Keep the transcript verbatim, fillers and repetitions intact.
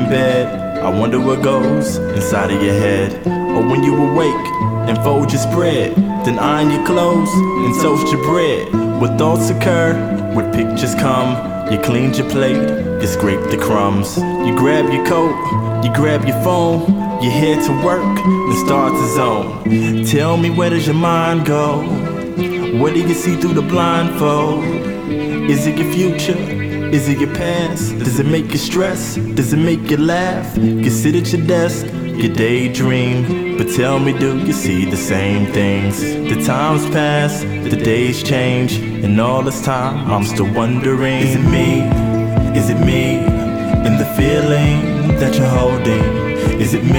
bed, I wonder what goes inside of your head. Or when you awake and fold your spread, then iron your clothes and toast your bread. What thoughts occur, what pictures come. You cleaned your plate, you scrape the crumbs. You grab your coat, you grab your phone. You head to work and start to zone. Tell me, where does your mind go? What do you see through the blindfold? Is it your future? Is it your past? Does it make you stress? Does it make you laugh? You sit at your desk, you daydream. But tell me, do you see the same things? The times pass, the days change, and all this time I'm still wondering, is it me? Is it me? In the feeling that you're holding? Is it me?